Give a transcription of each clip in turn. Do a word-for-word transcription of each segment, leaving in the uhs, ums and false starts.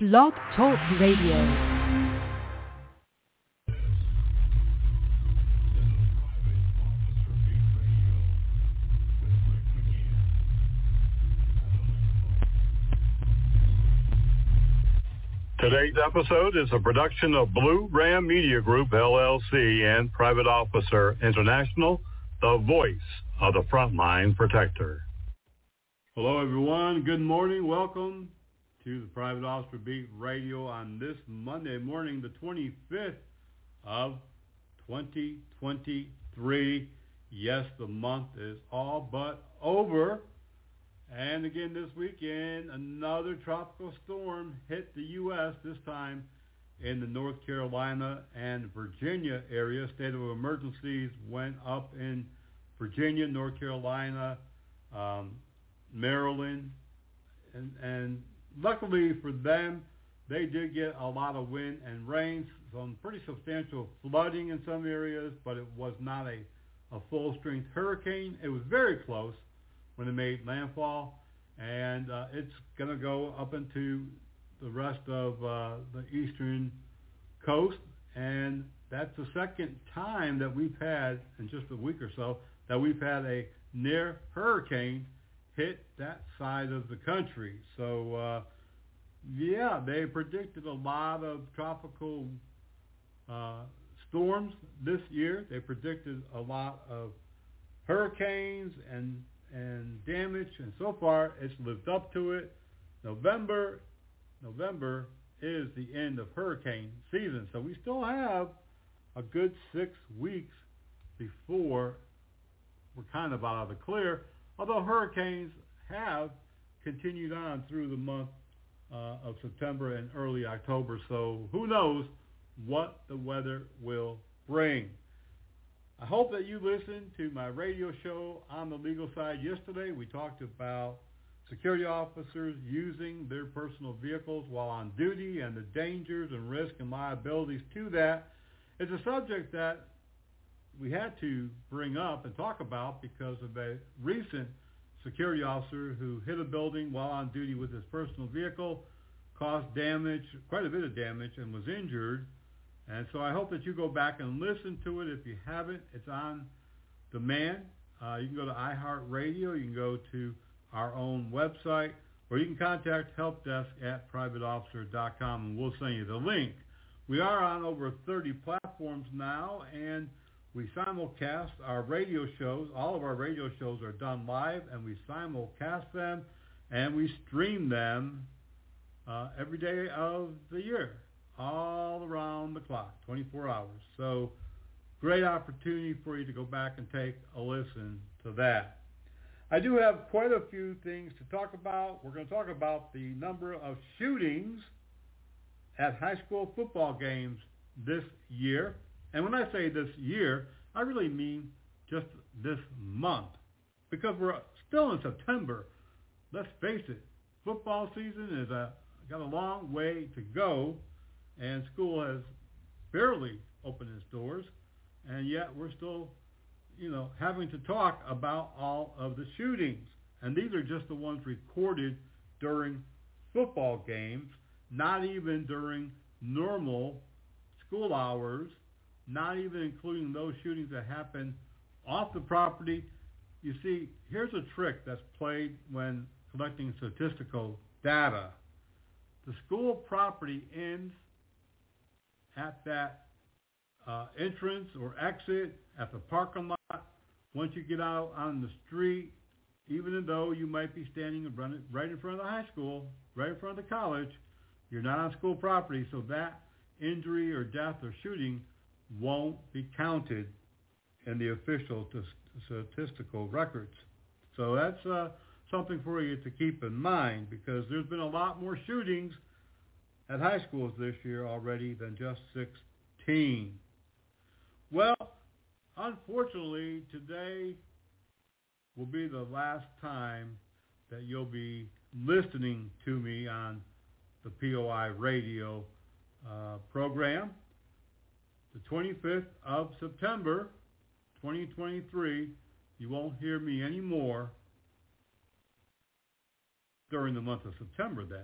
Blog Talk Radio. Today's episode is a production of Blue Ram Media Group, L L C, and Private Officer International, the voice of the Frontline Protector. Hello, everyone. Good morning. Welcome to the Private Officer Beat Radio on this Monday morning, the twenty-fifth of twenty twenty-three. Yes, the month is all but over. And again this weekend, another tropical storm hit the U S, this time in the North Carolina and Virginia area. State of emergencies went up in Virginia, North Carolina, um, Maryland. And, and luckily for them, they did get a lot of wind and rain, some pretty substantial flooding in some areas, but it was not a, a full-strength hurricane. It was very close when it made landfall, and uh, it's going to go up into the rest of uh, the eastern coast, and that's the second time that we've had, in just a week or so, that we've had a near hurricane hit that side of the country. So, uh, yeah, they predicted a lot of tropical uh, storms this year. They predicted a lot of hurricanes and and damage, and so far it's lived up to it. November, November is the end of hurricane season, so we still have a good six weeks before we're kind of out of the clear, although hurricanes have continued on through the month uh, of September and early October, so who knows what the weather will bring. I hope that you listened to my radio show on the legal side yesterday. We talked about security officers using their personal vehicles while on duty and the dangers and risks and liabilities to that. It's a subject that we had to bring up and talk about because of a recent security officer who hit a building while on duty with his personal vehicle, caused damage, quite a bit of damage, and was injured. And so I hope that you go back and listen to it. If you haven't, it's on demand. Uh, you can go to iHeartRadio. You can go to our own website, or you can contact helpdesk at private officer dot com, and we'll send you the link. We are on over thirty platforms now, and we simulcast our radio shows. All of our radio shows are done live, and we simulcast them, and we stream them uh, every day of the year, all around the clock, twenty-four hours. So great opportunity for you to go back and take a listen to that. I do have quite a few things to talk about. We're going to talk about the number of shootings at high school football games this year. And when I say this year, I really mean just this month, because we're still in September. Let's face it, football season is a, got a long way to go. And school has barely opened its doors, and yet we're still, you know, having to talk about all of the shootings. And these are just the ones recorded during football games, not even during normal school hours, not even including those shootings that happen off the property. You see, here's a trick that's played when collecting statistical data. The school property ends at that uh, entrance or exit, at the parking lot. Once you get out on the street, even though you might be standing right in front of the high school, right in front of the college, you're not on school property, so that injury or death or shooting won't be counted in the official t- statistical records. So that's uh, something for you to keep in mind, because there's been a lot more shootings at high schools this year already than just sixteen. Well, unfortunately, today will be the last time that you'll be listening to me on the P O I radio uh, program. The twenty-fifth of September, twenty twenty-three, you won't hear me anymore during the month of September, that is.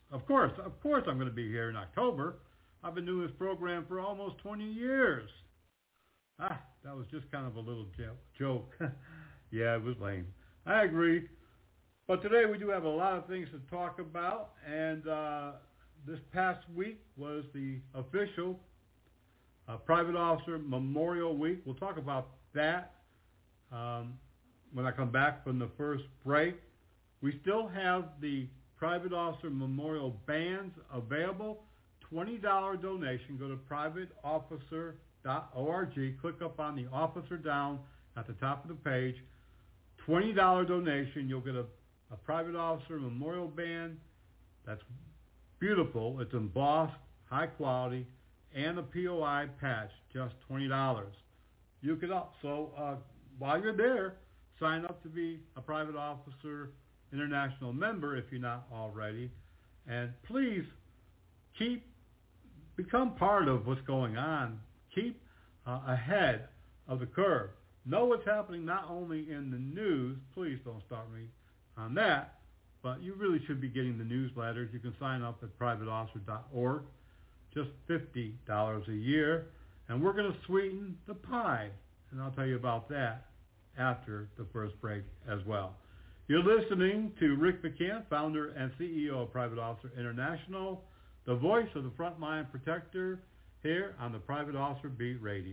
Of course, of course I'm going to be here in October. I've been doing this program for almost twenty years. Ah, that was just kind of a little joke. Yeah, it was lame. I agree. But today we do have a lot of things to talk about, and uh, this past week was the official uh, Private Officer Memorial Week. We'll talk about that um, when I come back from the first break. We still have the Private Officer Memorial bands available. twenty dollars donation. Go to private officer dot org. Click up on the officer down at the top of the page. twenty dollars donation. You'll get a, a Private Officer Memorial band. That's beautiful. It's embossed, high quality, and a P O I patch. Just twenty dollars. You could also, uh, while you're there, sign up to be a Private Officer International member if you're not already. And please keep, become part of what's going on. Keep uh, ahead of the curve. Know what's happening not only in the news. Please don't start me on that. But you really should be getting the newsletters. You can sign up at private officer dot org. Just fifty dollars a year. And we're going to sweeten the pie. And I'll tell you about that after the first break as well. You're listening to Rick McCann, founder and C E O of Private Officer International, the voice of the Frontline Protector, here on the Private Officer Beat Radio.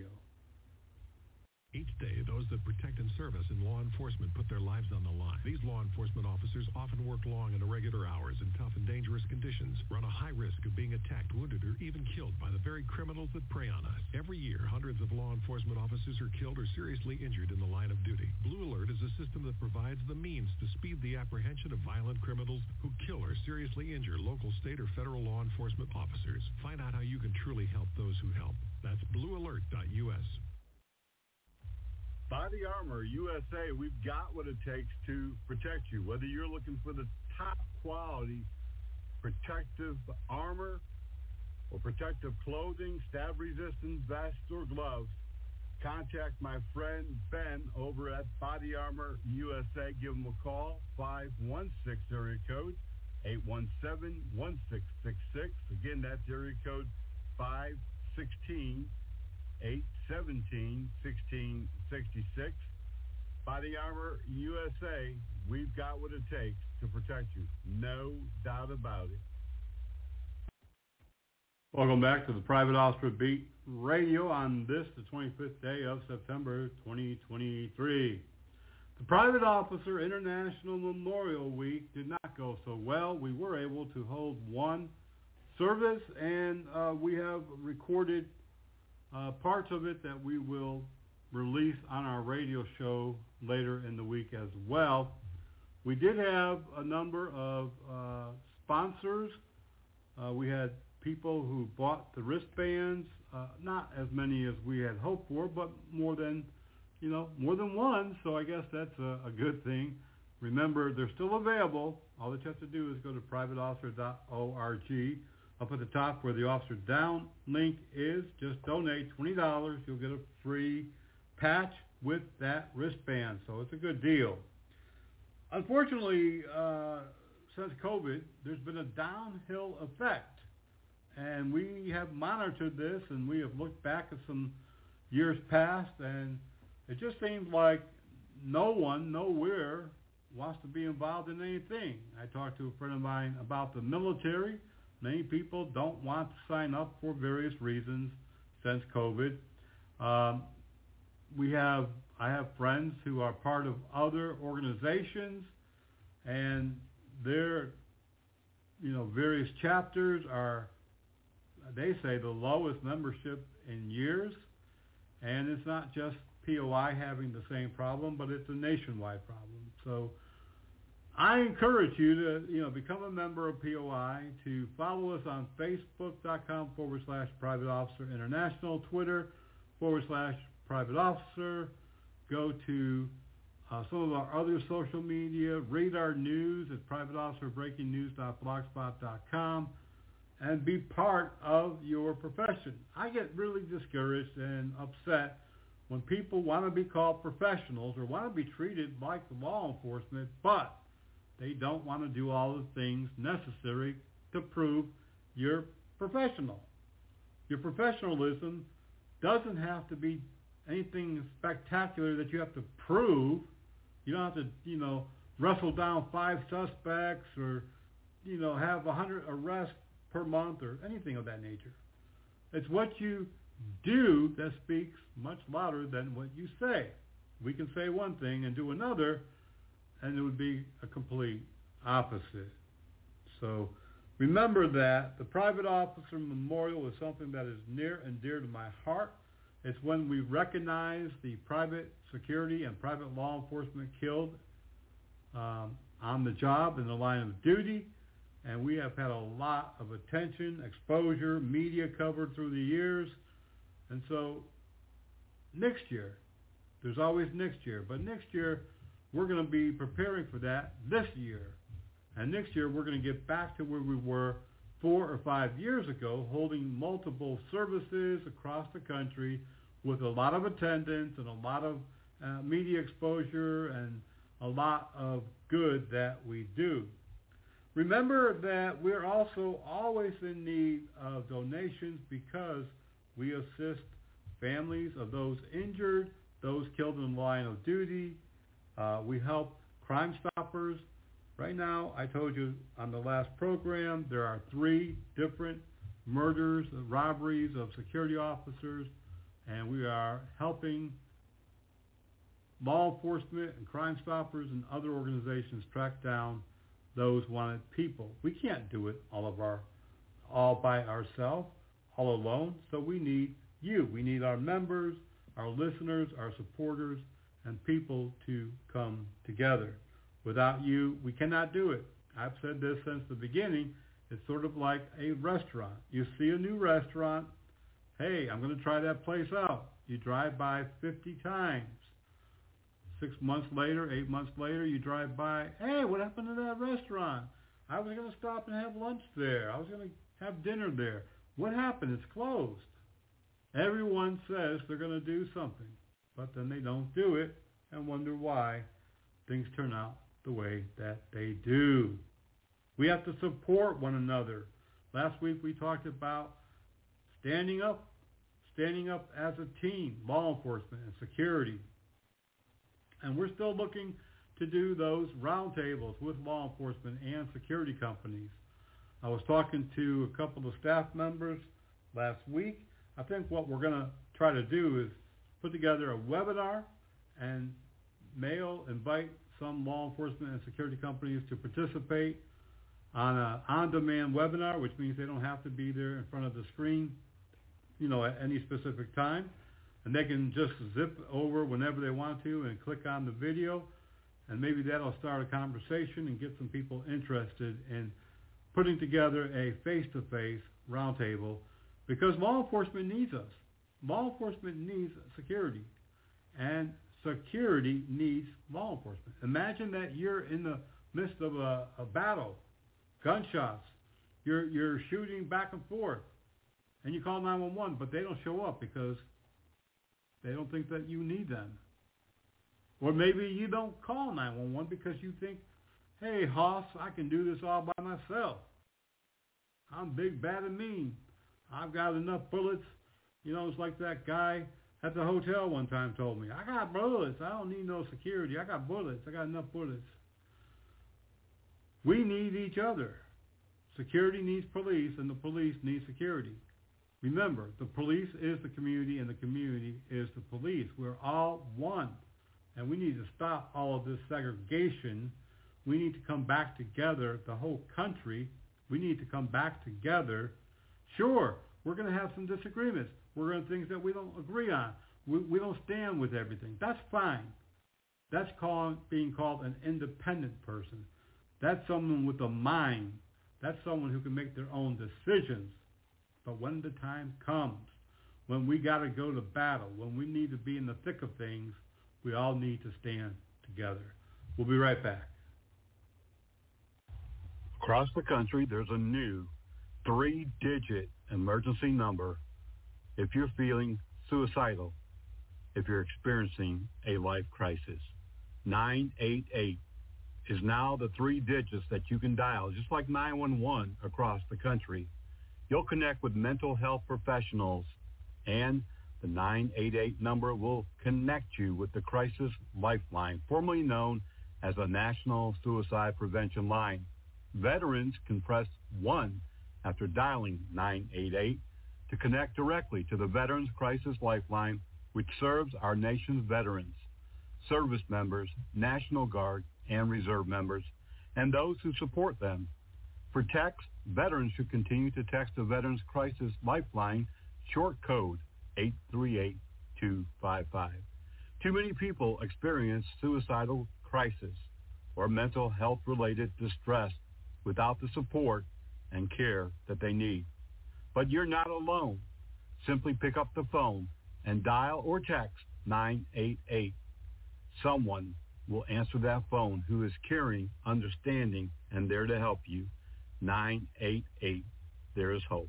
Each day, those that protect and service in law enforcement put their lives on the line. These law enforcement officers often work long and irregular hours in tough and dangerous conditions, run a high risk of being attacked, wounded, or even killed by the very criminals that prey on us. Every year, hundreds of law enforcement officers are killed or seriously injured in the line of duty. Blue Alert is a system that provides the means to speed the apprehension of violent criminals who kill or seriously injure local, state, or federal law enforcement officers. Find out how you can truly help those who help. That's blue alert dot U S. Body Armor U S A, we've got what it takes to protect you. Whether you're looking for the top quality protective armor or protective clothing, stab-resistant vest or gloves, contact my friend Ben over at Body Armor U S A. Give him a call, five one six area code, eight one seven, one six six six. Again, that's area code five one six, eight one seven, one six six six. Body Armor U S A, we've got what it takes to protect you. No doubt about it. Welcome back to the Private Officer Beat Radio on this, the twenty-fifth day of September, twenty twenty-three. The Private Officer International Memorial Week did not go so well. We were able to hold one service, and uh, we have recorded Uh, parts of it that we will release on our radio show later in the week as well. We did have a number of uh, sponsors. Uh, we had people who bought the wristbands, uh, not as many as we had hoped for, but more than, you know, more than one, so I guess that's a, a good thing. Remember, they're still available. All that you have to do is go to private officer dot org. Up at the top where the Officer Down link is, just donate twenty dollars. You'll get a free patch with that wristband, so it's a good deal. Unfortunately, uh, since COVID, there's been a downhill effect, and we have monitored this, and we have looked back at some years past, and it just seems like no one, nowhere, wants to be involved in anything. I talked to a friend of mine about the military. Many people don't want to sign up for various reasons since COVID. Um, we have, I have friends who are part of other organizations, and their, you know, various chapters are, they say, the lowest membership in years. And it's not just P O I having the same problem, but it's a nationwide problem. So I encourage you to, you know, become a member of P O I, to follow us on Facebook.com forward slash Private Officer International, Twitter forward slash Private Officer. Go to uh, some of our other social media. Read our news at private officer breaking news dot blogspot dot com and be part of your profession. I get really discouraged and upset when people want to be called professionals or want to be treated like law enforcement, but they don't want to do all the things necessary to prove you're professional. Your professionalism doesn't have to be anything spectacular that you have to prove. You don't have to, you know, wrestle down five suspects or, you know, have a hundred arrests per month or anything of that nature. It's what you do that speaks much louder than what you say. We can say one thing and do another, and it would be a complete opposite. So remember that the Private Officer Memorial is something that is near and dear to my heart. It's when we recognize the private security and private law enforcement killed um, on the job in the line of duty. And we have had a lot of attention, exposure, media covered through the years. And so next year, there's always next year, but next year we're going to be preparing for that this year. And next year we're going to get back to where we were four or five years ago, holding multiple services across the country with a lot of attendance and a lot of uh, media exposure and a lot of good that we do. Remember that we're also always in need of donations because we assist families of those injured, those killed in the line of duty. Uh, we help Crime Stoppers. Right now, I told you on the last program, there are three different murders, robberies of security officers, and we are helping law enforcement and Crime Stoppers and other organizations track down those wanted people. We can't do it all of our, all by ourselves, all alone. So we need you. We need our members, our listeners, our supporters, and people to come together. Without you, we cannot do it. I've said this since the beginning. It's sort of like a restaurant. You see a new restaurant. Hey, I'm going to try that place out. You drive by fifty times. Six months later, eight months later, you drive by. Hey, what happened to that restaurant? I was going to stop and have lunch there. I was going to have dinner there. What happened? It's closed. Everyone says they're going to do something, but then they don't do it and wonder why things turn out the way that they do. We have to support one another. Last week we talked about standing up, standing up as a team, law enforcement and security. And we're still looking to do those roundtables with law enforcement and security companies. I was talking to a couple of staff members last week. I think what we're going to try to do is put together a webinar and mail, invite some law enforcement and security companies to participate on an on-demand webinar, which means they don't have to be there in front of the screen, you know, at any specific time. And they can just zip over whenever they want to and click on the video. And maybe that'll start a conversation and get some people interested in putting together a face-to-face roundtable, because law enforcement needs us. Law enforcement needs security. And security needs law enforcement. Imagine that you're in the midst of a, a battle, gunshots. You're, you're shooting back and forth. And you call nine one one, but they don't show up because they don't think that you need them. Or maybe you don't call nine one one because you think, hey, Hoss, I can do this all by myself. I'm big, bad, and mean. I've got enough bullets. You know, it's like that guy at the hotel one time told me, I got bullets. I don't need no security. I got bullets. I got enough bullets. We need each other. Security needs police, and the police need security. Remember, the police is the community, and the community is the police. We're all one, and we need to stop all of this segregation. We need to come back together, the whole country. We need to come back together. Sure, we're going to have some disagreements. We're going to things that we don't agree on. We, we don't stand with everything. That's fine. That's called, being called an independent person. That's someone with a mind. That's someone who can make their own decisions. But when the time comes, when we got to go to battle, when we need to be in the thick of things, we all need to stand together. We'll be right back. Across the country, there's a new three-digit emergency number if you're feeling suicidal, if you're experiencing a life crisis. nine eight eight is now the three digits that you can dial, just like nine one one across the country. You'll connect with mental health professionals, and the nine eight eight number will connect you with the Crisis Lifeline, formerly known as a National Suicide Prevention Line. Veterans can press one after dialing nine eight eight to connect directly to the Veterans Crisis Lifeline, which serves our nation's veterans, service members, National Guard, and Reserve members, and those who support them. For text, veterans should continue to text the Veterans Crisis Lifeline, short code eight three eight two five five. Too many people experience suicidal crisis or mental health-related distress without the support and care that they need. But you're not alone. Simply pick up the phone and dial or text nine eight eight. Someone will answer that phone who is caring, understanding, and there to help you. nine eight eight. There is hope.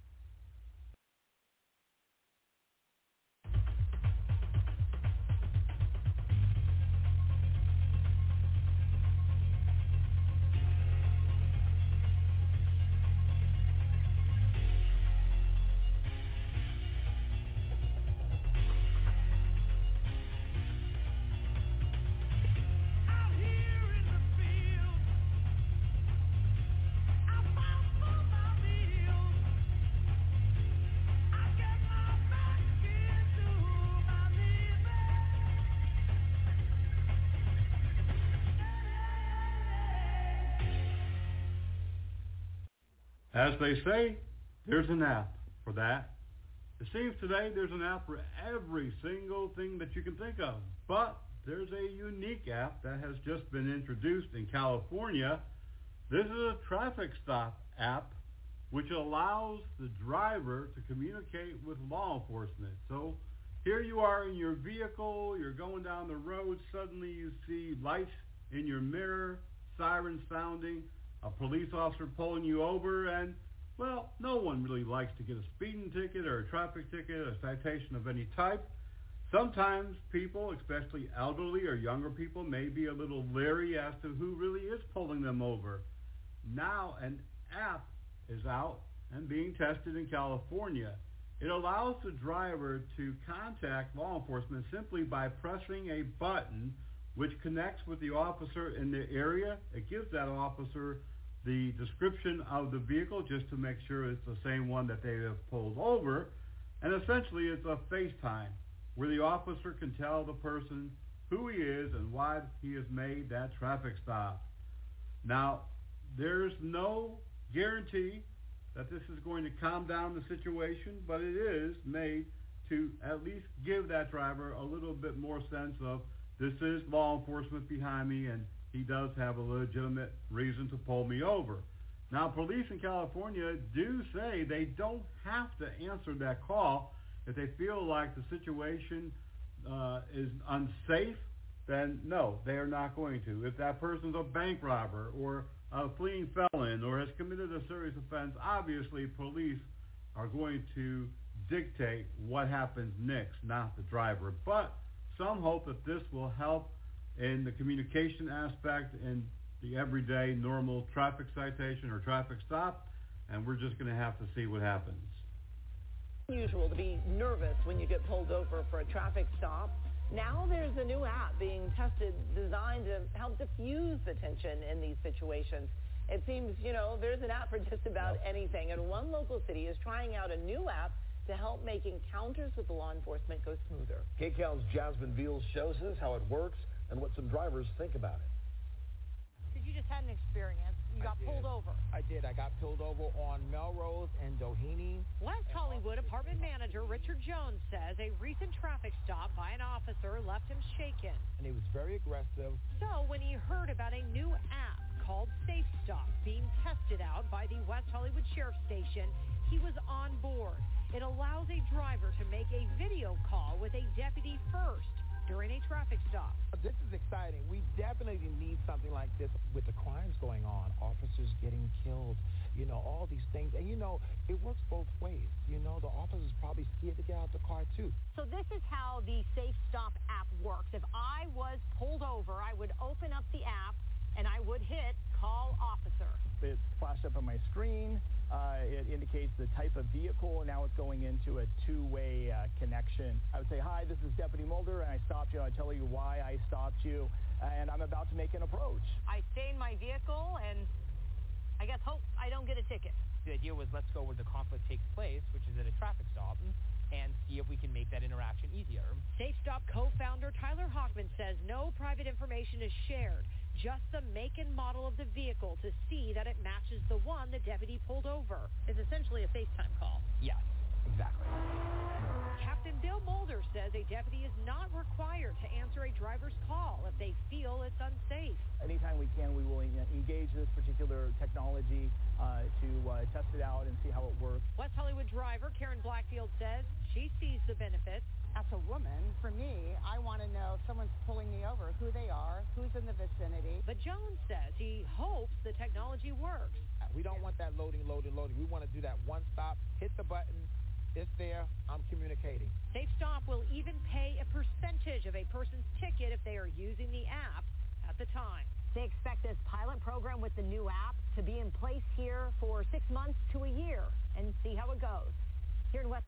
As they say, there's an app for that. It seems today there's an app for every single thing that you can think of. But there's a unique app that has just been introduced in California. This is a traffic stop app which allows the driver to communicate with law enforcement. So here you are in your vehicle, you're going down the road, suddenly you see lights in your mirror, sirens sounding, a police officer pulling you over, and, well, no one really likes to get a speeding ticket or a traffic ticket, a citation of any type. Sometimes people, especially elderly or younger people, may be a little leery as to who really is pulling them over. Now an app is out and being tested in California. It allows the driver to contact law enforcement simply by pressing a button which connects with the officer in the area. It gives that officer the description of the vehicle just to make sure it's the same one that they have pulled over. And essentially it's a FaceTime where the officer can tell the person who he is and why he has made that traffic stop. Now, there's no guarantee that this is going to calm down the situation, but it is made to at least give that driver a little bit more sense of this is law enforcement behind me and he does have a legitimate reason to pull me over. Now, police in California do say they don't have to answer that call. If they feel like the situation uh, is unsafe, then no, they are not going to. If that person's a bank robber or a fleeing felon or has committed a serious offense, obviously police are going to dictate what happens next, not the driver. But some hope that this will help in the communication aspect in the everyday normal traffic citation or traffic stop, and we're just going to have to see what happens. Unusual to be nervous when you get pulled over for a traffic stop. Now there's a new app being tested designed to help diffuse the tension in these situations. It seems, you know, there's an app for just about anything, and one local city is trying out a new app to help make encounters with law enforcement go smoother. K C A L's Jasmine Veals shows us how it works and what some drivers think about it. You just had an experience. You got pulled over. I did. I got pulled over on Melrose and Doheny. West Hollywood apartment manager Richard Jones says a recent traffic stop by an officer left him shaken. And he was very aggressive. So when he heard about a new app called Safe Stop being tested out by the West Hollywood Sheriff's Station, he was on board. It allows a driver to make a video call with a deputy first during a traffic stop. This is exciting. We definitely need something like this with the crimes going on, officers getting killed, you know, all these things. And, you know, it works both ways. You know, the officers probably scared to get out the car, too. So this is how the Safe Stop app works. If I was pulled over, I would open up the app, and I would hit call officer. It flashed up on my screen. Uh, it indicates the type of vehicle, and now it's going into a two-way uh, connection. I would say, hi, this is Deputy Mulder, and I stopped you. I tell you why I stopped you, and I'm about to make an approach. I stay in my vehicle, and I guess hope I don't get a ticket. The idea was let's go where the conflict takes place, which is at a traffic stop, and see if we can make that interaction easier. SafeStop co-founder Tyler Hockman says no private information is shared, just the make and model of the vehicle to see that it matches the one the deputy pulled over. It's essentially a FaceTime call. Yes, exactly. Captain Bill Mulder says a deputy is not required to answer a driver's call if they feel it's unsafe. Anytime we can, we will engage this particular technology uh, to uh, test it out and see how it works. West Hollywood driver Karen Blackfield says she sees the benefits. As a woman, for me, I want to know if someone's pulling me over, who they are, who's in the vicinity. But Jones says he hopes the technology works. We don't want that loading, loading, loading. We want to do that one stop, hit the button, it's there, I'm communicating. SafeStop will even pay a percentage of a person's ticket if they are using the app at the time. They expect this pilot program with the new app to be in place here for six months to a year and see how it goes. Here in West...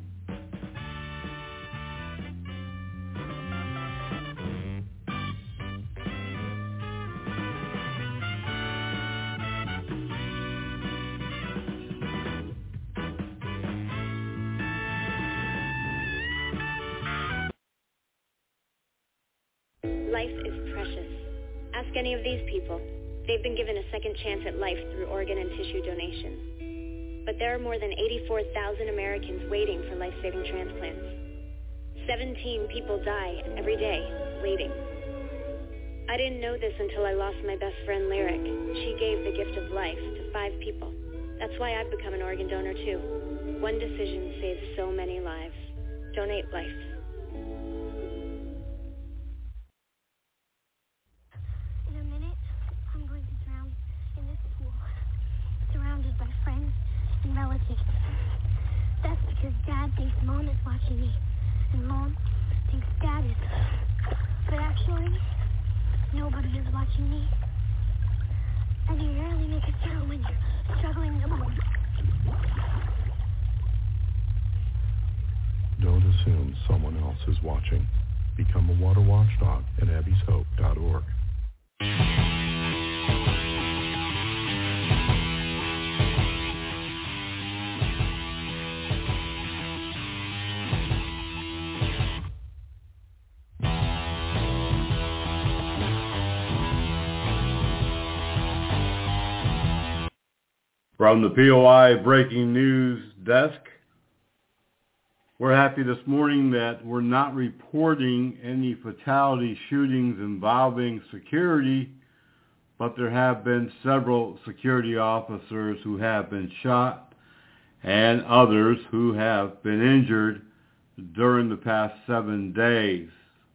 Life is precious. Ask any of these people. They've been given a second chance at life through organ and tissue donation. But there are more than eighty-four thousand Americans waiting for life-saving transplants. seventeen people die every day waiting. I didn't know this until I lost my best friend, Lyric. She gave the gift of life to five people. That's why I've become an organ donor, too. One decision saves so many lives. Donate life. And relatives. That's because Dad thinks Mom is watching me, and Mom thinks Dad is. But actually, nobody is watching me. And you rarely make a sound when you're struggling to move. Don't assume someone else is watching. Become a water watchdog at abbeys hope dot org. From the P O I Breaking News Desk, we're happy this morning that we're not reporting any fatality shootings involving security, but there have been several security officers who have been shot and others who have been injured during the past seven days.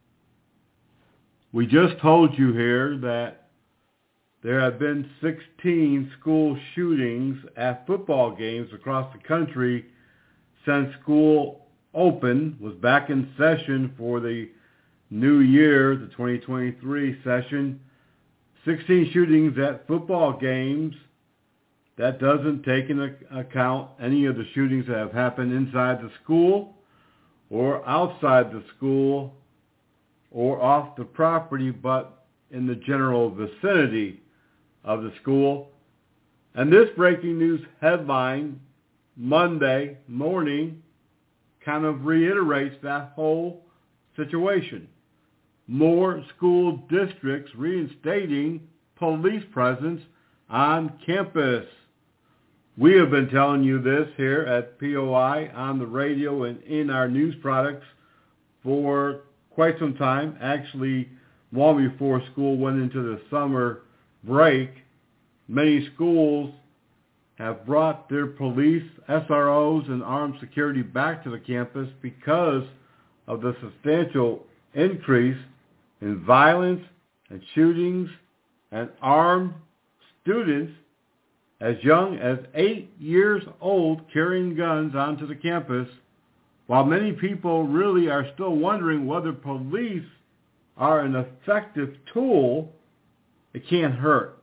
We just told you here that there have been sixteen school shootings at football games across the country since school opened, was back in session for the new year, the twenty twenty-three session. sixteen shootings at football games. That doesn't take into account any of the shootings that have happened inside the school or outside the school or off the property, but in the general vicinity of the school. And this breaking news headline Monday morning kind of reiterates that whole situation. More school districts reinstating police presence on campus. We have been telling you this here at P O I on the radio and in our news products for quite some time, actually long before school went into the summer break. Many schools have brought their police, S R Os, and armed security back to the campus because of the substantial increase in violence and shootings and armed students as young as eight years old carrying guns onto the campus, while many people really are still wondering whether police are an effective tool It can't hurt.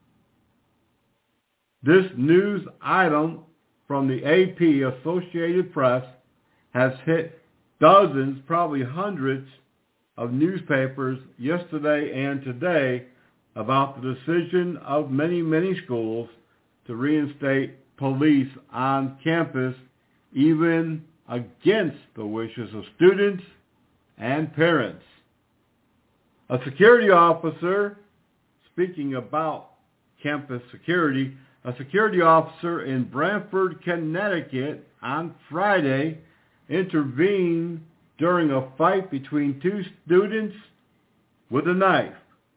This news item from the A P, Associated Press, has hit dozens, probably hundreds, of newspapers yesterday and today about the decision of many, many schools to reinstate police on campus, even against the wishes of students and parents. A security officer, speaking about campus security, a security officer in Branford, Connecticut on Friday intervened during a fight between two students with a knife.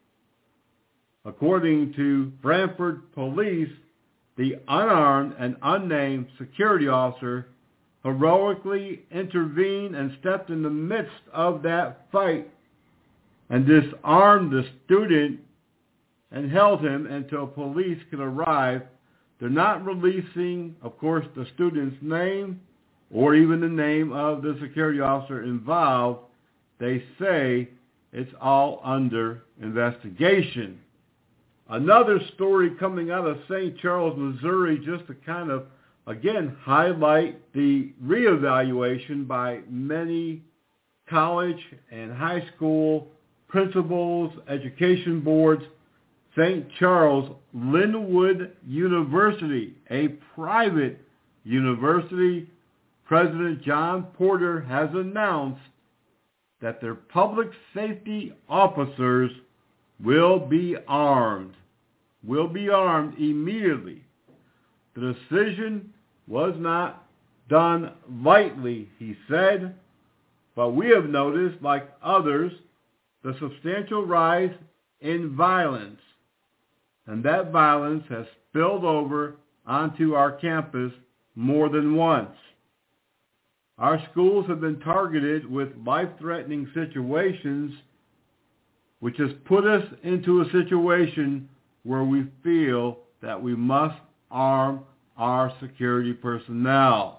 According to Branford police, the unarmed and unnamed security officer heroically intervened and stepped in the midst of that fight and disarmed the student and held him until police could arrive. They're not releasing, of course, the student's name or even the name of the security officer involved. They say it's all under investigation. Another story coming out of Saint Charles, Missouri, just to kind of, again, highlight the reevaluation by many college and high school principals, education boards. Saint Charles Linwood University, a private university, President John Porter has announced that their public safety officers will be armed, will be armed immediately. The decision was not done lightly, he said, but we have noticed, like others, the substantial rise in violence, and that violence has spilled over onto our campus more than once. Our schools have been targeted with life-threatening situations, which has put us into a situation where we feel that we must arm our security personnel.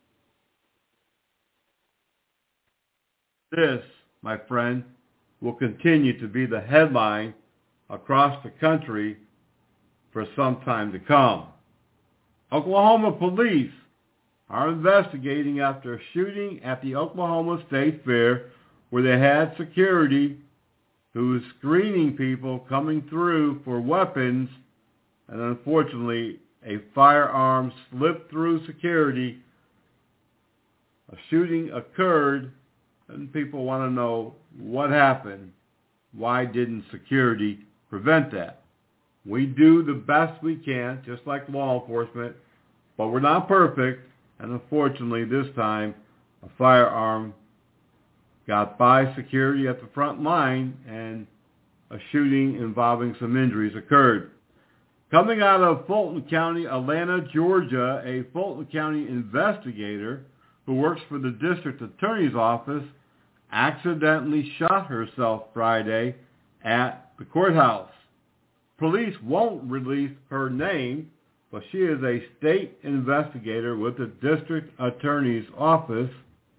This, my friend, will continue to be the headline across the country for some time to come. Oklahoma police are investigating after a shooting at the Oklahoma State Fair where they had security who was screening people coming through for weapons, and unfortunately a firearm slipped through security. A shooting occurred, and people want to know what happened. Why didn't security prevent that? We do the best we can, just like law enforcement, but we're not perfect, and unfortunately this time a firearm got by security at the front line, and a shooting involving some injuries occurred. Coming out of Fulton County, Atlanta, Georgia, a Fulton County investigator who works for the district attorney's office accidentally shot herself Friday at the courthouse. Police won't release her name, but she is a state investigator with the district attorney's office.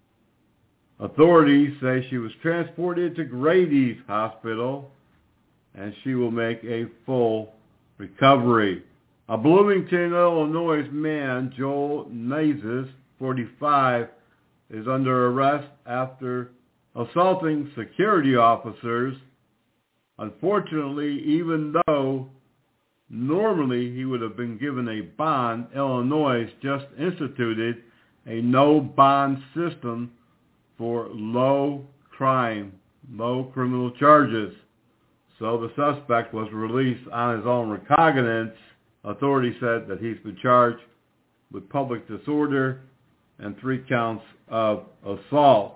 Authorities say she was transported to Grady's Hospital, and she will make a full recovery. A Bloomington, Illinois man, Joel Nazis, forty-five, is under arrest after assaulting security officers. Unfortunately, even though normally he would have been given a bond, Illinois just instituted a no-bond system for low crime, low criminal charges. So the suspect was released on his own recognizance. Authorities said that he's been charged with public disorder and three counts of assault.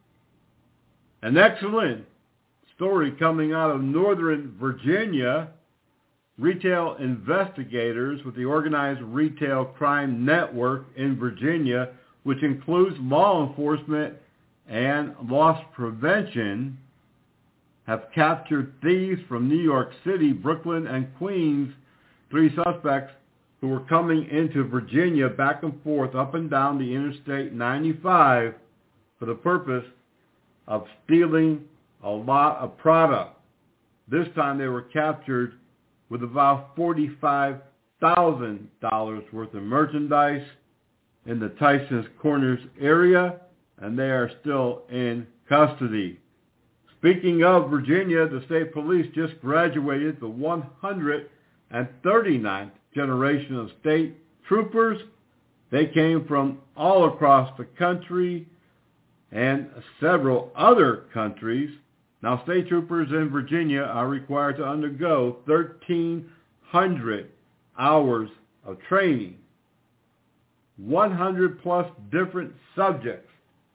An excellent story coming out of Northern Virginia. Retail investigators with the Organized Retail Crime Network in Virginia, which includes law enforcement and loss prevention, have captured thieves from New York City, Brooklyn, and Queens, three suspects who were coming into Virginia back and forth up and down the Interstate ninety-five for the purpose of stealing a lot of product. This time they were captured with about forty-five thousand dollars worth of merchandise in the Tyson's Corners area, and they are still in custody. Speaking of Virginia, the state police just graduated the one hundred thirty-ninth generation of state troopers. They came from all across the country and several other countries. Now, state troopers in Virginia are required to undergo thirteen hundred hours of training, one hundred plus different subjects,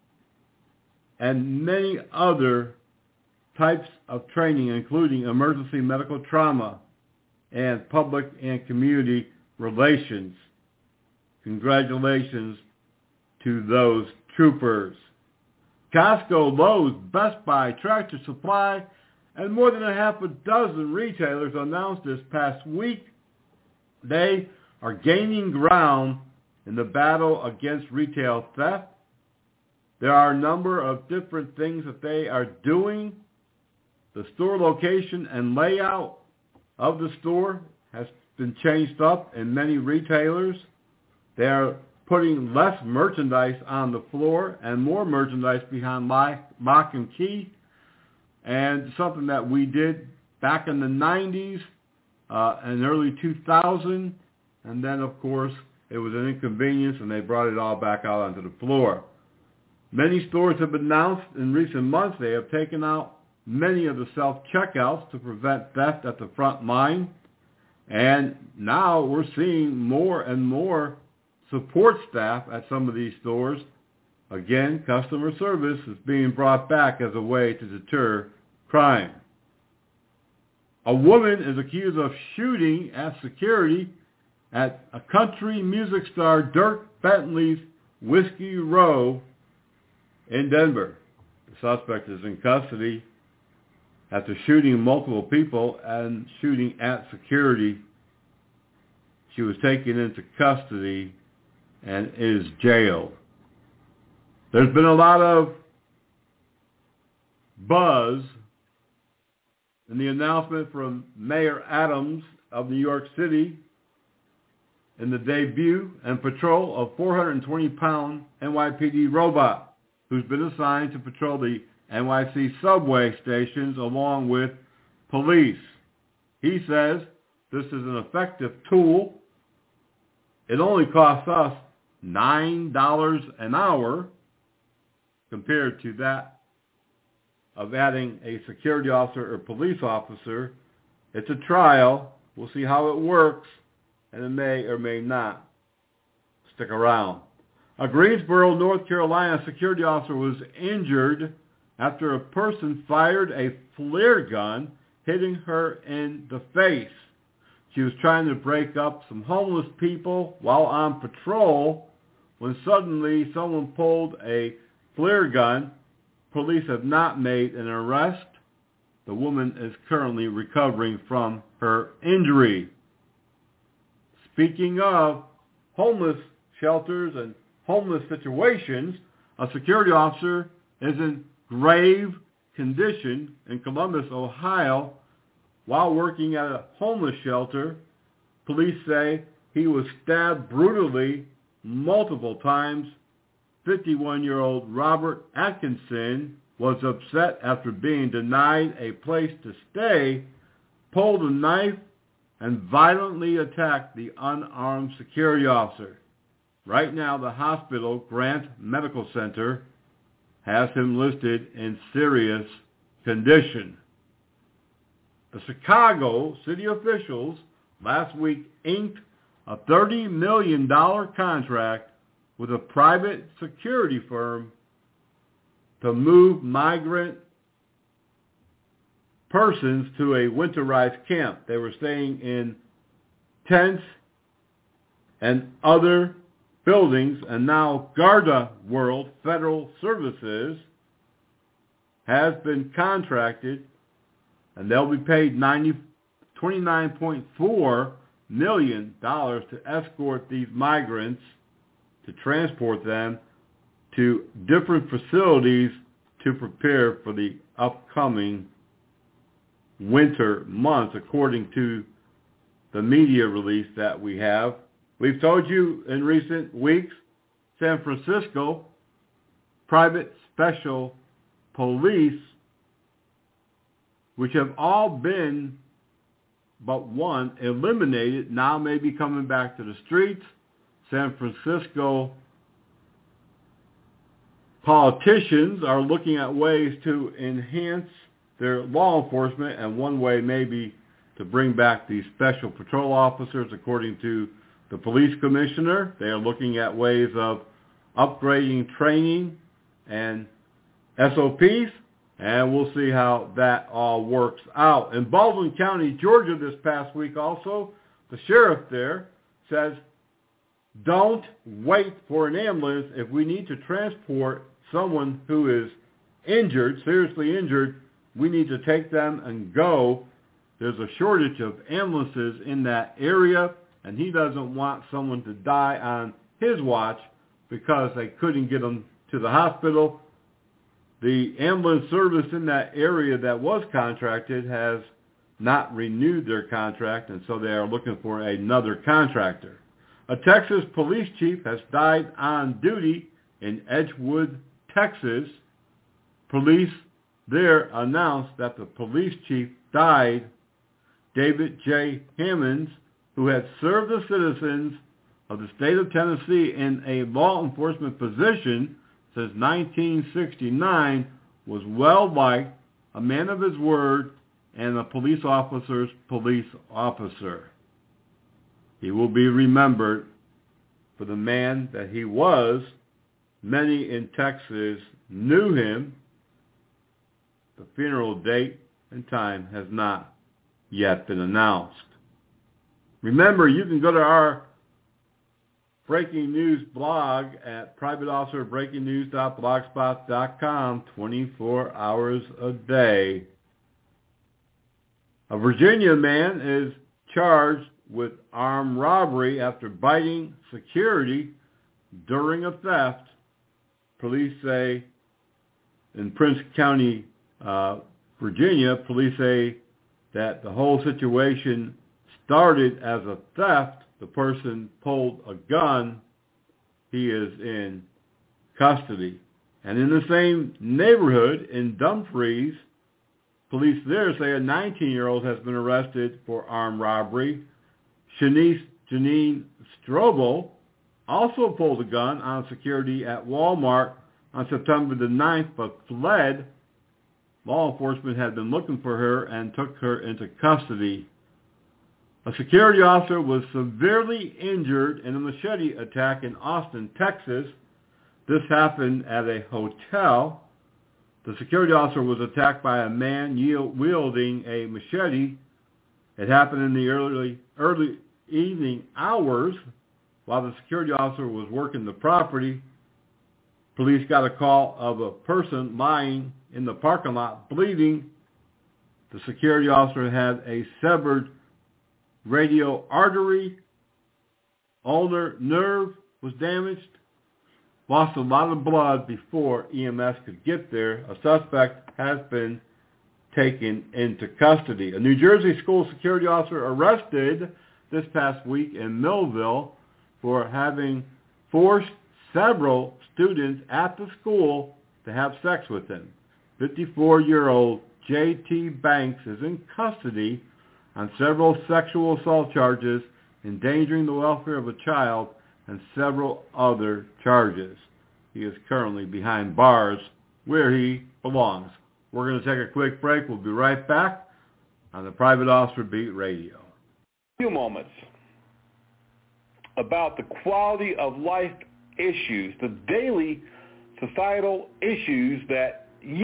and many other types of training, including emergency medical trauma and public and community relations. Congratulations to those troopers. Costco, Lowe's, Best Buy, Tractor Supply, and more than a half a dozen retailers announced this past week they are gaining ground in the battle against retail theft. There are a number of different things that they are doing. The store location and layout of the store has been changed up in many retailers. They are putting less merchandise on the floor and more merchandise behind lock and key. And something that we did back in the nineties uh, and early two thousand. And then, of course, it was an inconvenience, and they brought it all back out onto the floor. Many stores have announced in recent months they have taken out many of the self-checkouts to prevent theft at the front line. And now we're seeing more and more support staff at some of these stores. Again, customer service is being brought back as a way to deter crime. A woman is accused of shooting at security at a country music star Dirk Bentley's Whiskey Row in Denver. The suspect is in custody after shooting multiple people and shooting at security. She was taken into custody and is jailed. There's been a lot of buzz in the announcement from Mayor Adams of New York City in the debut and patrol of four hundred twenty pound N Y P D robot who's been assigned to patrol the N Y C subway stations along with police. He says this is an effective tool. It only costs us nine dollars an hour compared to that of adding a security officer or police officer. It's a trial. We'll see how it works, and it may or may not stick around. A Greensboro, North Carolina security officer was injured after a person fired a flare gun, hitting her in the face. She was trying to break up some homeless people while on patrol when suddenly someone pulled a flare gun. Police have not made an arrest. The woman is currently recovering from her injury. Speaking of homeless shelters and homeless situations, a security officer is in grave condition in Columbus, Ohio, while working at a homeless shelter. Police say he was stabbed brutally multiple times. fifty-one-year-old Robert Atkinson was upset after being denied a place to stay, pulled a knife, and violently attacked the unarmed security officer. Right now, the hospital, Grant Medical Center, has him listed in serious condition. The Chicago city officials last week inked a thirty million dollars contract with a private security firm to move migrant persons to a winterized camp. They were staying in tents and other buildings, and now Garda World Federal Services has been contracted, and they'll be paid twenty-nine point four million dollars to escort these migrants, to transport them to different facilities to prepare for the upcoming winter months, according to the media release that we have. We've told you in recent weeks, San Francisco private special police, which have all been but one eliminated, now may be coming back to the streets. San Francisco politicians are looking at ways to enhance their law enforcement, and one way may be to bring back these special patrol officers, according to the police commissioner. They are looking at ways of upgrading training and S O Ps, and we'll see how that all works out. In Baldwin County, Georgia, this past week also, the sheriff there says, don't wait for an ambulance. If we need to transport someone who is injured, seriously injured, we need to take them and go. There's a shortage of ambulances in that area, and he doesn't want someone to die on his watch because they couldn't get them to the hospital. The ambulance service in that area that was contracted has not renewed their contract, and so they are looking for another contractor. A Texas police chief has died on duty in Edgewood, Texas. Police there announced that the police chief died. David J. Hammonds, who had served the citizens of the state of Tennessee in a law enforcement position since nineteen sixty-nine, was well liked, a man of his word, and a police officer's police officer. He will be remembered for the man that he was. Many in Texas knew him. The funeral date and time has not yet been announced. Remember, you can go to our breaking news blog at private officer breaking news dot blogspot dot com twenty-four hours a day. A Virginia man is charged with armed robbery after biting security during a theft. Police say in Prince County, uh, Virginia, police say that the whole situation started as a theft. The person pulled a gun. He is in custody. And in the same neighborhood in Dumfries, police there say a nineteen-year-old has been arrested for armed robbery. Shanice Janine Strobel also pulled a gun on security at Walmart on September the ninth, but fled. Law enforcement had been looking for her and took her into custody. A security officer was severely injured in a machete attack in Austin, Texas. This happened at a hotel. The security officer was attacked by a man wielding a machete. It happened in the early early evening hours while the security officer was working the property. Police got a call of a person lying in the parking lot bleeding. The security officer had a severed radio artery. Ulnar nerve was damaged. Lost a lot of blood before E M S could get there. A suspect has been taken into custody. A New Jersey school security officer arrested this past week in Millville for having forced several students at the school to have sex with him. fifty-four-year-old J T Banks is in custody on several sexual assault charges, endangering the welfare of a child, and several other charges. He is currently behind bars where he belongs. We're going to take a quick break. We'll be right back on the Private Officer Beat Radio. A few moments about the quality of life issues, the daily societal issues that you...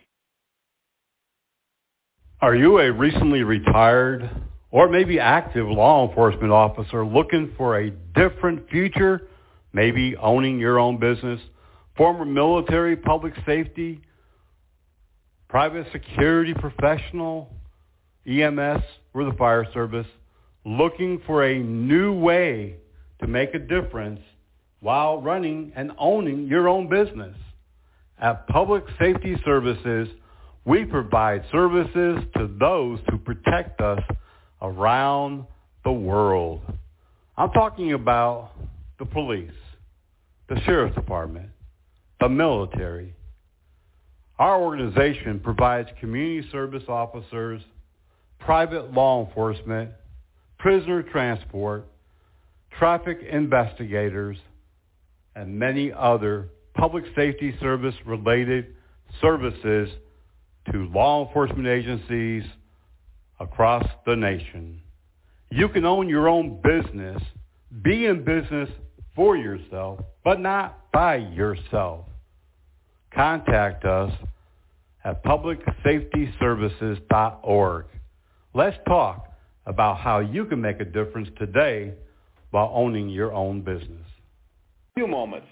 Are you a recently retired or maybe active law enforcement officer looking for a different future, maybe owning your own business, former military, public safety, private security professional, E M S, or the fire service, looking for a new way to make a difference while running and owning your own business? At Public Safety Services, we provide services to those who protect us around the world. I'm talking about the police, the sheriff's department, the military. Our organization provides community service officers, private law enforcement, prisoner transport, traffic investigators, and many other public safety service related services to law enforcement agencies across the nation. You can own your own business, be in business for yourself, but not by yourself. Contact us at public safety services dot org. Let's talk about how you can make a difference today while owning your own business. A few moments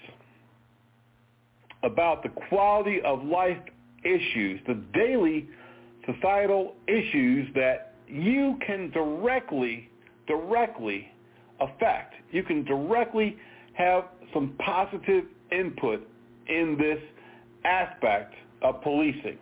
about the quality of life issues, the daily societal issues that you can directly, directly affect. You can directly have some positive input in this aspect of policing.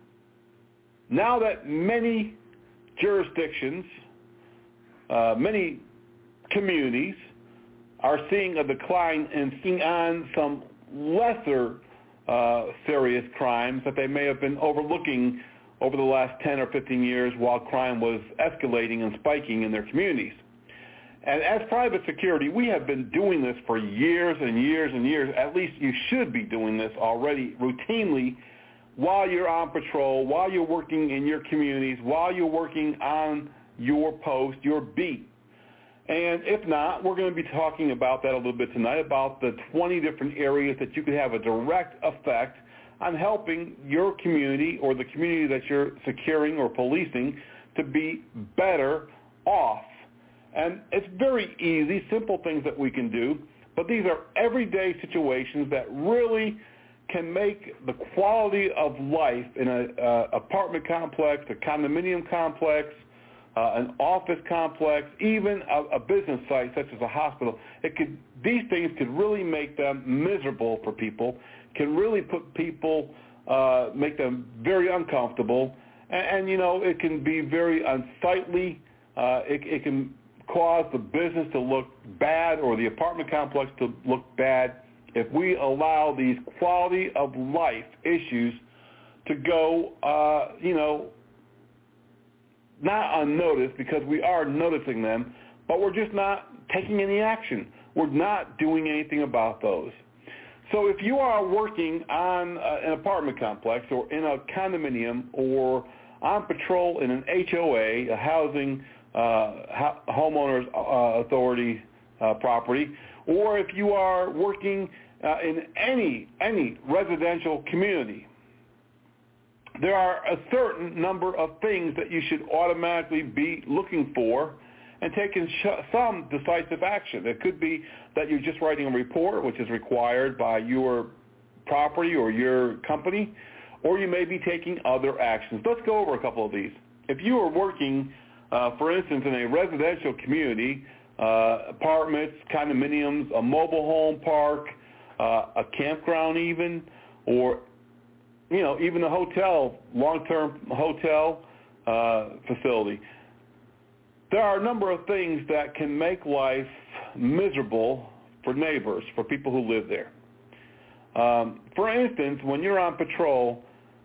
Now that many jurisdictions, uh, many communities are seeing a decline and seeing on some lesser uh, serious crimes that they may have been overlooking over the last ten or fifteen years while crime was escalating and spiking in their communities. And as private security, we have been doing this for years and years and years. At least you should be doing this already routinely while you're on patrol, while you're working in your communities, while you're working on your post, your beat. And if not, we're going to be talking about that a little bit tonight, about the twenty different areas that you could have a direct effect on helping your community or the community that you're securing or policing to be better off. And it's very easy, simple things that we can do, but these are everyday situations that really can make the quality of life in an uh, apartment complex, a condominium complex, uh, an office complex, even a, a business site such as a hospital. It could, these things could really make them miserable for people, can really put people, uh, make them very uncomfortable, and, and you know, it can be very unsightly. Uh, it, it can cause the business to look bad or the apartment complex to look bad if we allow these quality of life issues to go, uh, you know, not unnoticed, because we are noticing them, but we're just not taking any action. We're not doing anything about those. So if you are working on uh, an apartment complex or in a condominium or on patrol in an H O A, a housing uh, homeowners uh, authority uh, property, or if you are working uh, in any any residential community, there are a certain number of things that you should automatically be looking for and taking sh- some decisive action. It could be that you're just writing a report, which is required by your property or your company, or you may be taking other actions. Let's go over a couple of these. If you are working, uh, for instance, in a residential community, uh, apartments, condominiums, a mobile home park, uh, a campground even, or you know, even a hotel, long-term hotel uh, facility, there are a number of things that can make life miserable for neighbors, for people who live there. Um, for instance, when you're on patrol,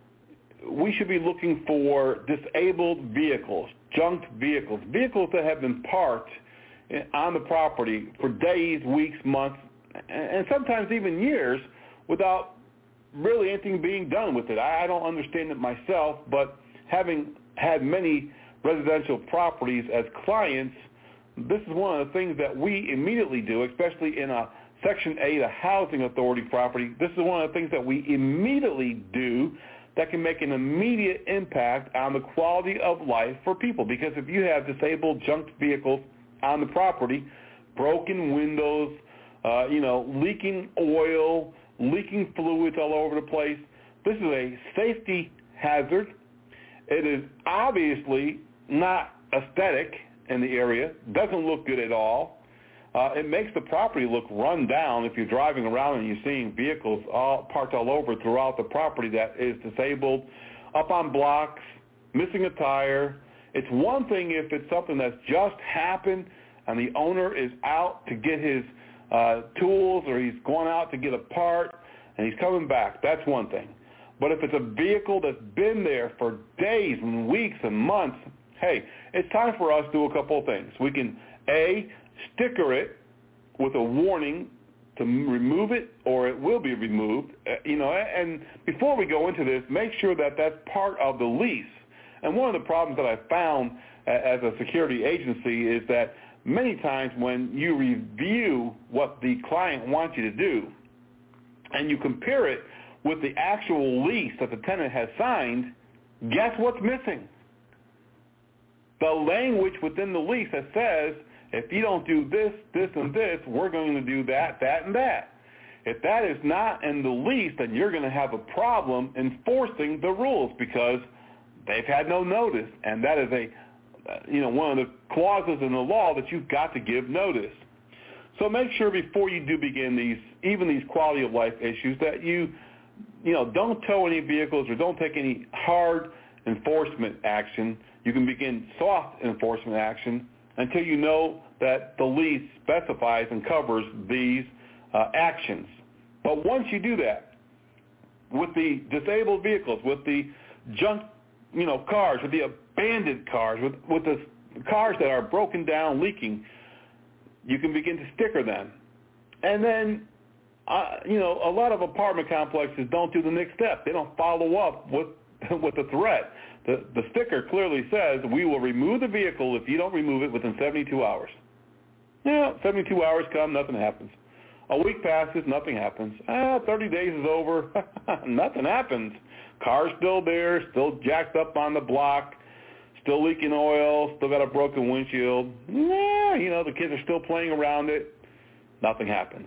we should be looking for disabled vehicles, junked vehicles, vehicles that have been parked on the property for days, weeks, months, and sometimes even years without really anything being done with it. I don't understand it myself, but having had many residential properties as clients, this is one of the things that we immediately do, especially in a Section eight, a housing authority property. This is one of the things that we immediately do that can make an immediate impact on the quality of life for people. Because if you have disabled, junked vehicles on the property, broken windows, uh, you know, leaking oil, leaking fluids all over the place, this is a safety hazard. It is obviously not aesthetic in the area, doesn't look good at all. Uh, it makes the property look run down if you're driving around and you're seeing vehicles all parked all over throughout the property that is disabled, up on blocks, missing a tire. It's one thing if it's something that's just happened and the owner is out to get his uh, tools or he's going out to get a part and he's coming back. That's one thing. But if it's a vehicle that's been there for days and weeks and months, hey, it's time for us to do a couple of things. We can, A, sticker it with a warning to remove it or it will be removed. Uh, you know, and before we go into this, make sure that that's part of the lease. And one of the problems that I found as a security agency is that many times when you review what the client wants you to do and you compare it with the actual lease that the tenant has signed, guess what's missing? The language within the lease that says, if you don't do this, this, and this, we're going to do that, that, and that. If that is not in the lease, then you're going to have a problem enforcing the rules because they've had no notice, and that is a, you know, one of the clauses in the law that you've got to give notice. So make sure before you do begin these, even these quality of life issues, that you, you know, don't tow any vehicles or don't take any hard enforcement action. You can begin soft enforcement action until you know that the lease specifies and covers these uh, actions. But once you do that, with the disabled vehicles, with the junk, you know, cars, with the abandoned cars, with, with the cars that are broken down, leaking, you can begin to sticker them. And then, uh, you know, a lot of apartment complexes don't do the next step. They don't follow up with with the threat. The, the sticker clearly says, we will remove the vehicle if you don't remove it within seventy-two hours. Yeah, seventy-two hours come, nothing happens. A week passes, nothing happens. Ah, thirty days is over, nothing happens. Car's still there, still jacked up on the block, still leaking oil, still got a broken windshield. Yeah, you know, the kids are still playing around it. Nothing happens.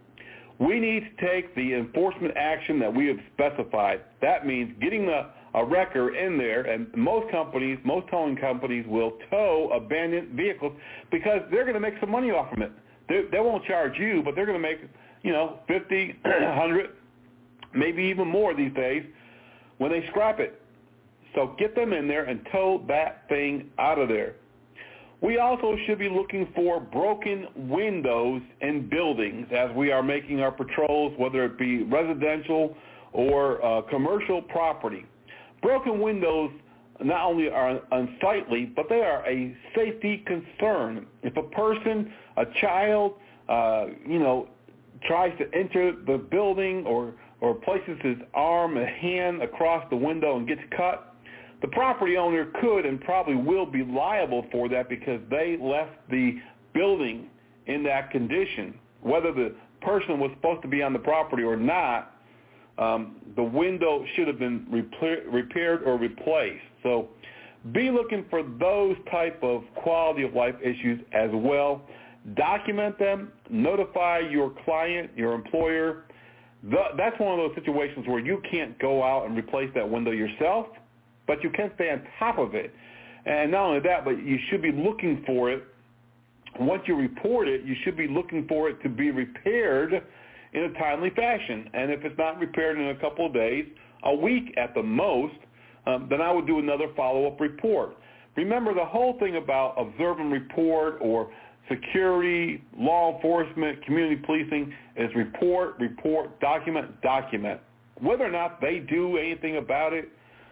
We need to take the enforcement action that we have specified. That means getting the a wrecker in there, and most companies, most towing companies will tow abandoned vehicles because they're going to make some money off of it. They, they won't charge you, but they're going to make, you know, fifty, one hundred, maybe even more these days when they scrap it. So get them in there and tow that thing out of there. We also should be looking for broken windows in buildings as we are making our patrols, whether it be residential or uh, commercial property. Broken windows not only are unsightly, but they are a safety concern. If a person, a child, uh, you know, tries to enter the building or, or places his arm and hand across the window and gets cut, the property owner could and probably will be liable for that because they left the building in that condition. Whether the person was supposed to be on the property or not, um, the window should have been repair, repaired or replaced. So be looking for those type of quality of life issues as well. Document them. Notify your client, your employer. The, that's one of those situations where you can't go out and replace that window yourself, but you can stay on top of it. And not only that, but you should be looking for it. Once you report it, you should be looking for it to be repaired in a timely fashion. And if it's not repaired in a couple of days, a week at the most, um, then I would do another follow-up report. Remember, the whole thing about observe and report or security, law enforcement, community policing is report, report, document, document. Whether or not they do anything about it,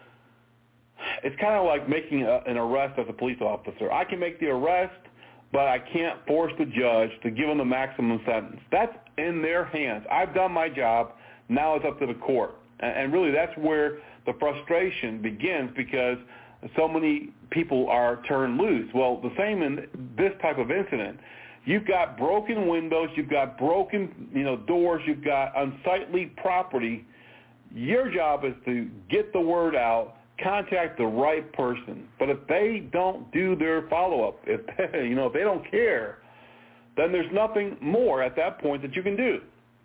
it's kind of like making a, an arrest as a police officer. I can make the arrest, but I can't force the judge to give them the maximum sentence. That's in their hands. I've done my job. Now it's up to the court. And, and really that's where the frustration begins because so many people are turned loose. Well, the same in this type of incident. You've got broken windows. You've got broken, you know, doors. You've got unsightly property. Your job is to get the word out, contact the right person. But if they don't do their follow-up, if they, you know, if they don't care, then there's nothing more at that point that you can do.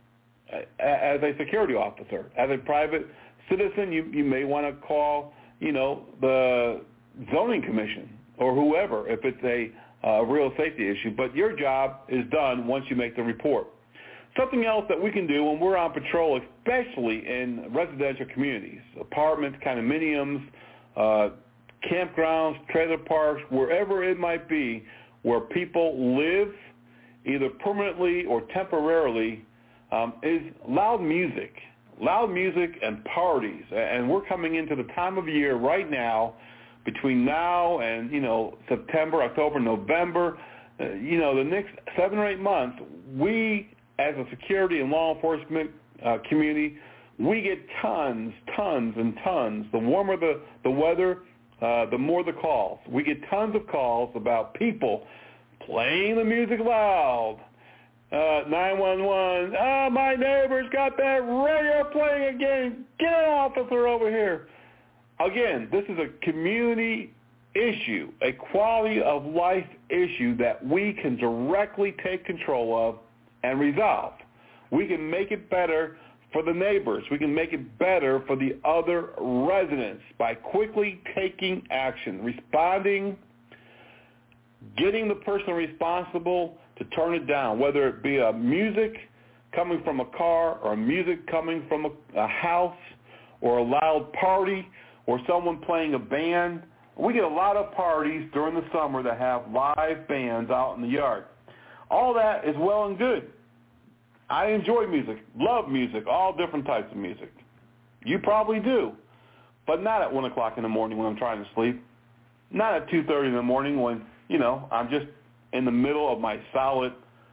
As a security officer, as a private citizen, you, you may want to call, you know, the zoning commission or whoever if it's a uh, real safety issue. But your job is done once you make the report. Something else that we can do when we're on patrol, especially in residential communities, apartments, condominiums, uh, campgrounds, trailer parks, wherever it might be, where people live either permanently or temporarily, um, is loud music. Loud music and parties. And we're coming into the time of year right now, between now and, you know, September, October, November, uh, you know, the next seven or eight months, we as a security and law enforcement uh, community, we get tons, tons and tons. The warmer the, the weather, uh, the more the calls. We get tons of calls about people playing the music loud. Uh, nine one one, oh, my neighbor's got that radio playing again. Get an officer over here. Again, this is a community issue, a quality of life issue that we can directly take control of and resolve. We can make it better for the neighbors. We can make it better for the other residents by quickly taking action, responding, getting the person responsible to turn it down, whether it be a music coming from a car or music coming from a, a house or a loud party or someone playing a band. We get a lot of parties during the summer that have live bands out in the yard. All that is well and good. I enjoy music, love music, all different types of music. You probably do, but not at one o'clock in the morning when I'm trying to sleep. Not at two thirty in the morning when, you know, I'm just in the middle of my solid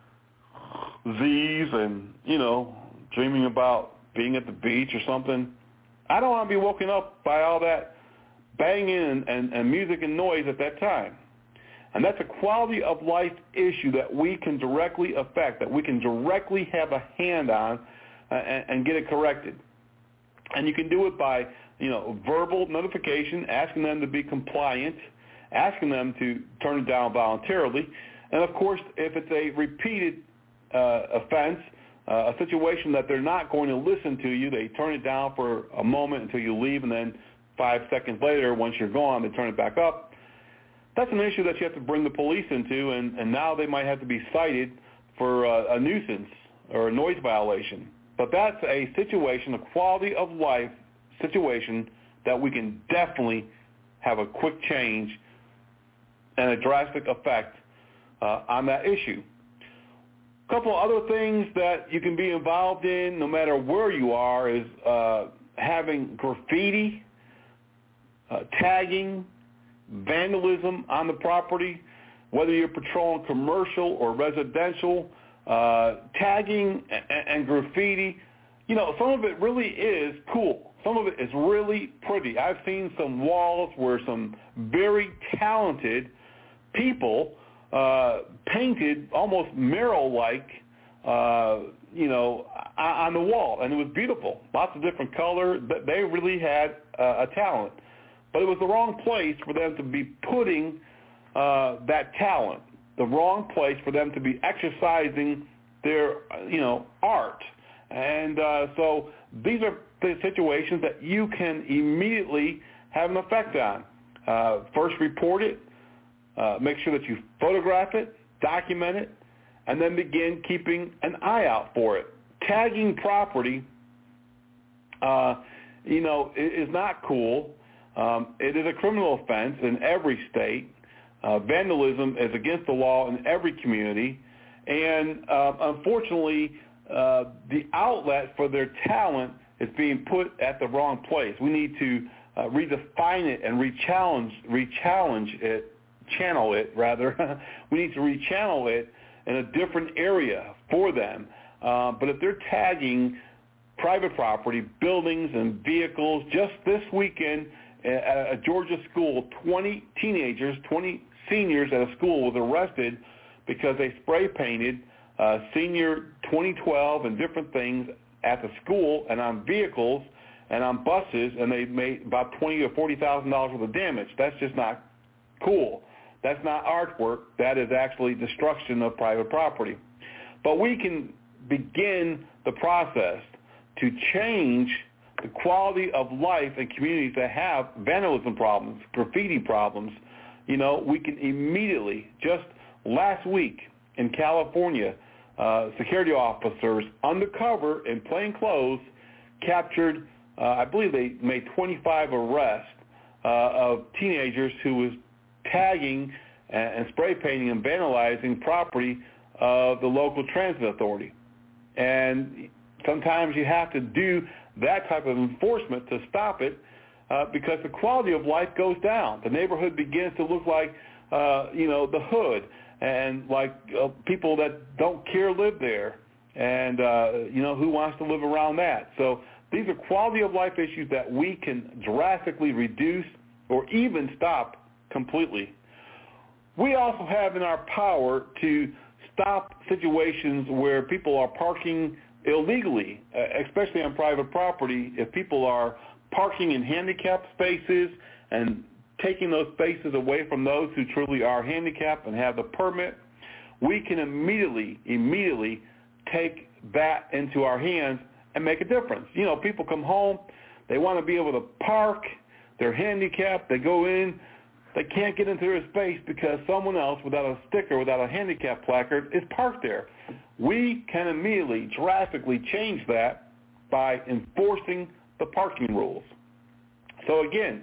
Z's and, you know, dreaming about being at the beach or something. I don't want to be woken up by all that banging and, and, and music and noise at that time. And that's a quality of life issue that we can directly affect, that we can directly have a hand on uh, and, and get it corrected. And you can do it by, you know, verbal notification, asking them to be compliant, asking them to turn it down voluntarily. And, of course, if it's a repeated uh, offense, uh, a situation that they're not going to listen to you, they turn it down for a moment until you leave, and then five seconds later, once you're gone, they turn it back up. That's an issue that you have to bring the police into, and, and now they might have to be cited for uh, a nuisance or a noise violation. But that's a situation, a quality of life situation that we can definitely have a quick change and a drastic effect uh, on that issue. A couple of other things that you can be involved in no matter where you are is uh, having graffiti, uh, tagging, vandalism on the property, whether you're patrolling commercial or residential, uh, tagging and, and graffiti. You know, some of it really is cool. Some of it is really pretty. I've seen some walls where some very talented people uh, painted almost mural-like, uh, you know, on the wall, and it was beautiful. Lots of different color. They really had uh, a talent. But it was the wrong place for them to be putting uh, that talent, the wrong place for them to be exercising their, you know, art. And uh, so these are the situations that you can immediately have an effect on. Uh, first, report it. Uh, make sure that you photograph it, document it, and then begin keeping an eye out for it. Tagging property, uh, you know, is not cool. Um, it is a criminal offense in every state. Uh, vandalism is against the law in every community. And uh, unfortunately, uh, the outlet for their talent is being put at the wrong place. We need to uh, redefine it and re-challenge, re-challenge it, channel it, rather. We need to re-channel it in a different area for them. Uh, but if they're tagging private property, buildings, and vehicles, just this weekend, at a Georgia school, twenty teenagers, twenty seniors at a school was arrested because they spray painted uh, senior twenty twelve and different things at the school and on vehicles and on buses, and they made about twenty or forty thousand dollars worth of damage. That's just not cool. That's not artwork. That is actually destruction of private property. But we can begin the process to change the quality of life in communities that have vandalism problems, graffiti problems. You know, we can immediately, just last week in California, uh, security officers undercover in plain clothes captured, uh, I believe they made twenty-five arrests uh, of teenagers who was tagging and, and spray painting and vandalizing property of the local transit authority. And sometimes you have to do that type of enforcement to stop it uh, because the quality of life goes down. The neighborhood begins to look like, uh, you know, the hood, and like uh, people that don't care live there, and, uh, you know, who wants to live around that. So these are quality of life issues that we can drastically reduce or even stop completely. We also have in our power to stop situations where people are parking illegally, especially on private property. If people are parking in handicapped spaces and taking those spaces away from those who truly are handicapped and have the permit, we can immediately, immediately take that into our hands and make a difference. You know, people come home, they want to be able to park, they're handicapped, they go in, they can't get into their space because someone else without a sticker, without a handicap placard is parked there. We can immediately, drastically change that by enforcing the parking rules. So again,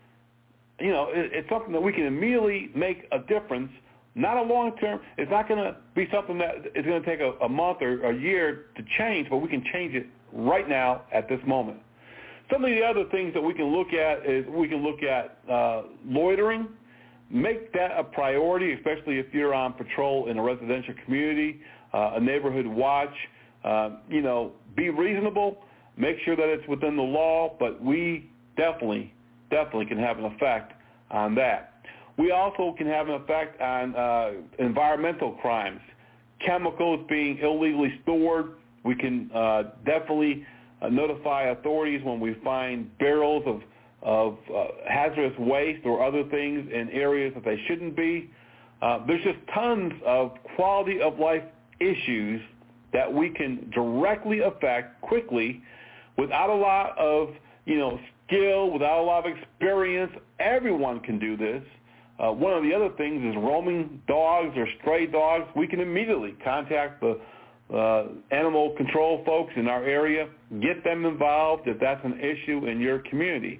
you know, it, it's something that we can immediately make a difference. Not a long term. It's not going to be something that is going to take a, a month or a year to change, but we can change it right now at this moment. Some of the other things that we can look at is we can look at uh, loitering. Make that a priority, especially if you're on patrol in a residential community, uh, a neighborhood watch. Uh, you know, be reasonable. Make sure that it's within the law, but we definitely, definitely can have an effect on that. We also can have an effect on uh, environmental crimes. Chemicals being illegally stored. We can uh, definitely uh, notify authorities when we find barrels of, of uh, hazardous waste or other things in areas that they shouldn't be. Uh, there's just tons of quality of life issues that we can directly affect quickly without a lot of, you know, skill, without a lot of experience. Everyone can do this. Uh, one of the other things is roaming dogs or stray dogs. We can immediately contact the uh, animal control folks in our area, get them involved if that's an issue in your community.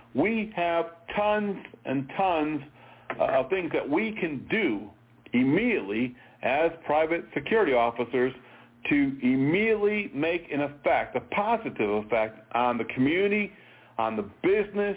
We have tons and tons uh, of things that we can do immediately as private security officers to immediately make an effect, a positive effect on the community, on the business,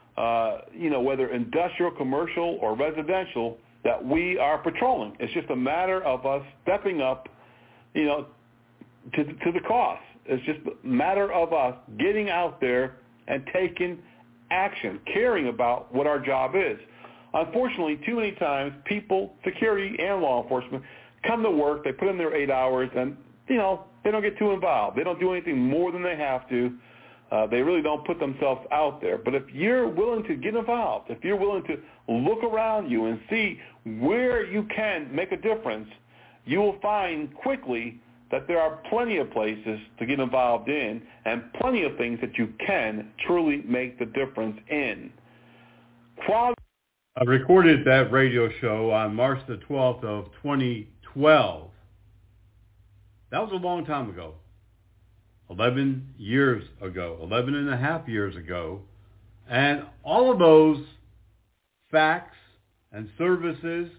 Uh, you know, whether industrial, commercial, or residential, that we are patrolling. It's just a matter of us stepping up, you know, to, to the cause. It's just a matter of us getting out there and taking action, caring about what our job is. Unfortunately, too many times, people, security and law enforcement, come to work, they put in their eight hours, and, you know, they don't get too involved. They don't do anything more than they have to. Uh, they really don't put themselves out there. But if you're willing to get involved, if you're willing to look around you and see where you can make a difference, you will find quickly that there are plenty of places to get involved in and plenty of things that you can truly make the difference in. Quality- I recorded that radio show on March the twelfth of twenty twelve. That was a long time ago. eleven years ago, eleven and a half years ago. And all of those facts and services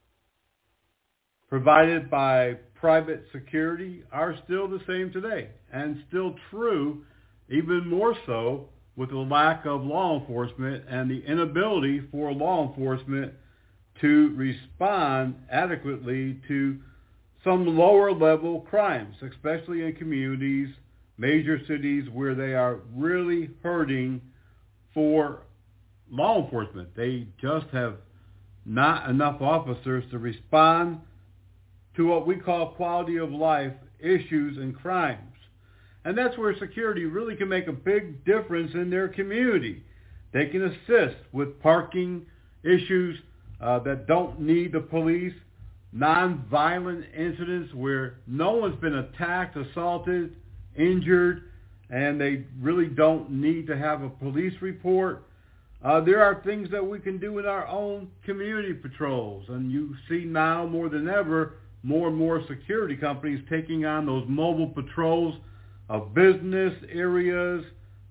provided by private security are still the same today and still true, even more so with the lack of law enforcement and the inability for law enforcement to respond adequately to some lower level crimes, especially in communities, major cities where they are really hurting for law enforcement. They just have not enough officers to respond to what we call quality of life issues and crimes. And that's where security really can make a big difference in their community. They can assist with parking issues uh, that don't need the police, nonviolent incidents where no one's been attacked, assaulted, injured, and they really don't need to have a police report. Uh, there are things that we can do in our own community patrols, and you see now more than ever more and more security companies taking on those mobile patrols of business areas,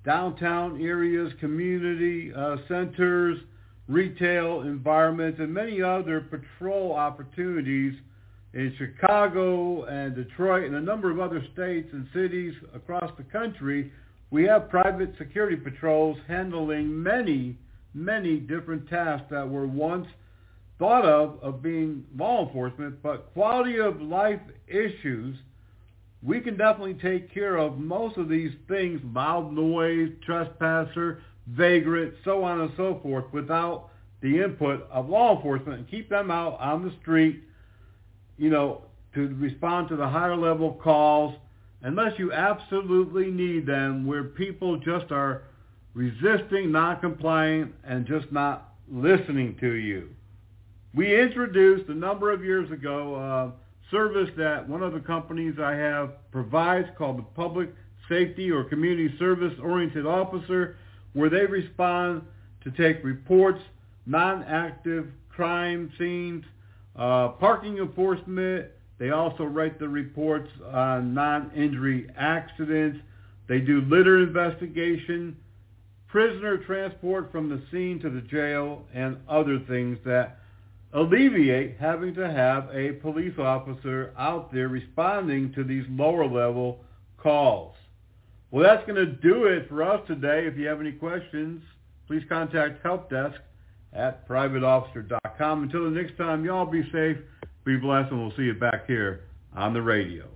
downtown areas, community uh, centers, retail environments, and many other patrol opportunities in Chicago and Detroit and a number of other states and cities across the country. We have private security patrols handling many, many different tasks that were once thought of of being law enforcement, but quality of life issues, we can definitely take care of most of these things, loud noise, trespasser, vagrant, so on and so forth, without the input of law enforcement and keep them out on the street, you know, to respond to the higher level calls, unless you absolutely need them, where people just are resisting, non-compliant, and just not listening to you. We introduced a number of years ago a service that one of the companies I have provides called the Public Safety or Community Service Oriented Officer, where they respond to take reports, non-active crime scenes, uh, parking enforcement. They also write the reports on non-injury accidents. They do litter investigation, prisoner transport from the scene to the jail, and other things that alleviate having to have a police officer out there responding to these lower level calls. Well, that's going to do it for us today. If you have any questions, please contact helpdesk at private officer dot com. Until the next time, y'all be safe, be blessed, and we'll see you back here on the radio.